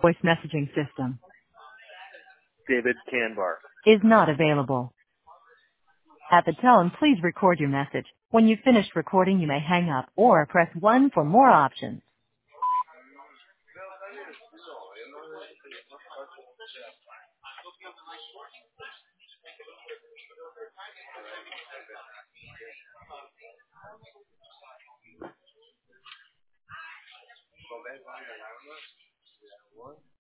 voice messaging system David Canbar. is not available. At the tone, please record your message. When you've finished recording, you may hang up or press 1 for more options.